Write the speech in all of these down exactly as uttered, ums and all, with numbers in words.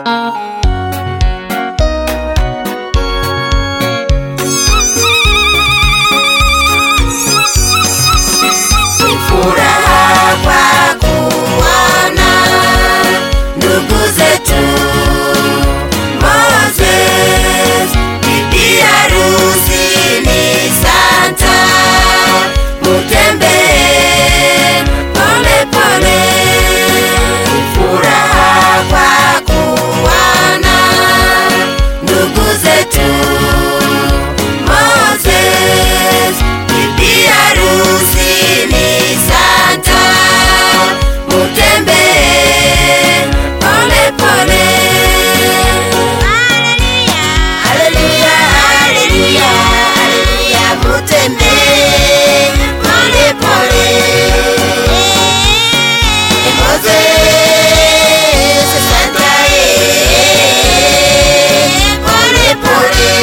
Furaha kwa kuona ndugu zetu Moses, bibi harusi ni Santa, mutembee pole pole. Furaha kwa kuona ndugu zetu Moses, bibi harusi ni Santa, mutembee pole pole. Haleluya, haleluya, haleluya, mutembee pole pole. Moses, Santa, pole pole.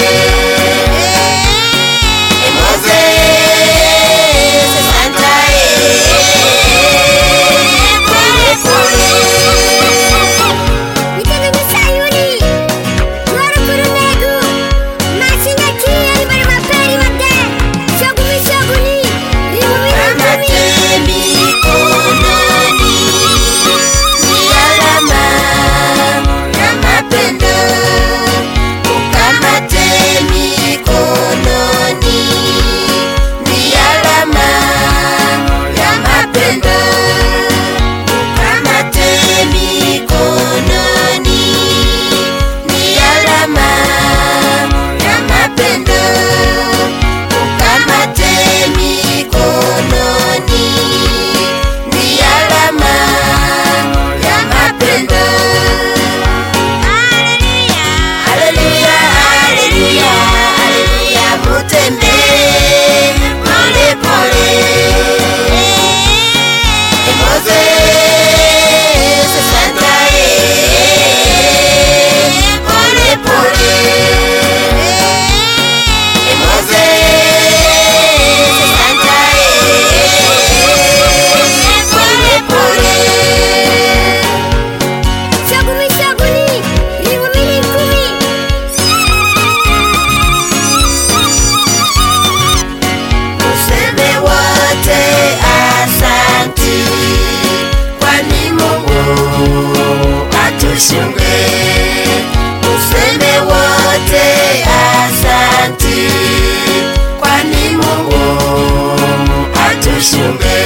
Useme wote asanti, kwani Mungu atushunge.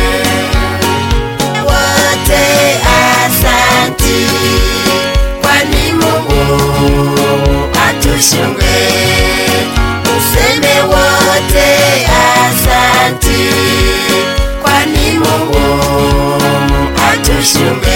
Wote asanti, kwani Mungu atushunge. Useme wote asanti, kwani Mungu atushunge.